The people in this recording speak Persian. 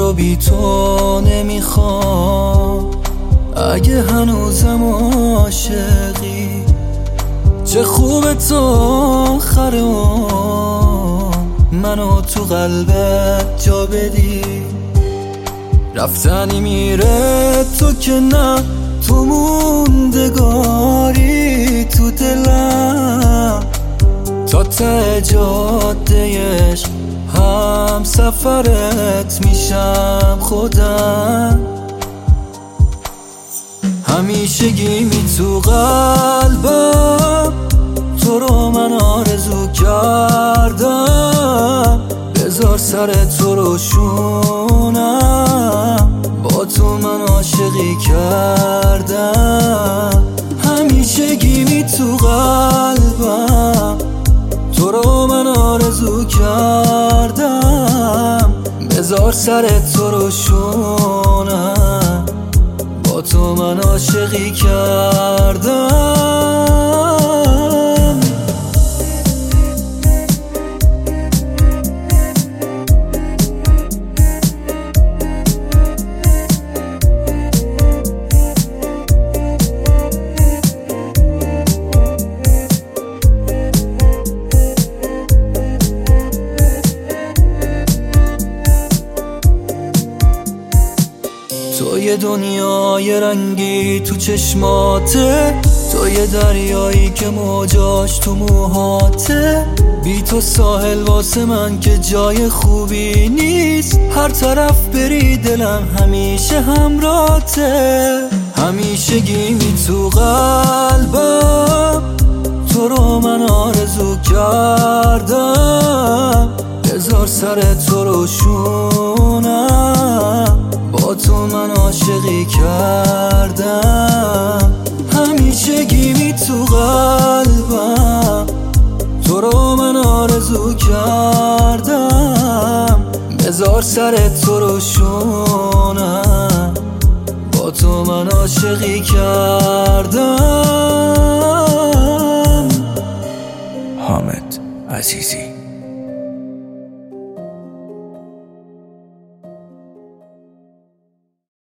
رو بی تو نمیخوام. اگه هنوزم عاشقی چه خوبه تو آخر منو تو قلبت جا بدی. رفتنی میره تو که نه، تو موندگاری تو دلم. تا ته جاده عشق هم سفرت میشم خودم. همیشگی تو قلبم تو رو من آرزو کردم. بذار سر تو رو شونم، با تو من عاشقی کردم. همیشگی تو قلبم تو رو من آرزو کردم. بذار سر تو رو شونم، با تو من عاشقی کردم. تو یه دنیای رنگی تو چشماته، تو یه دریایی که موجاش تو موهاته. بی تو ساحل واسه من که جای خوبی نیست. هر طرف بری دلم همیشه همراته. همیشگی تو قلبم تو رو من آرزو کردم. بذار سر تو رو شونم، با تو من عاشقی کردم. همیشگی تو قلبم تو رو من آرزو کردم. بذار سر تو رو شونم، با تو من عاشقی کردم. حامد عزیزی.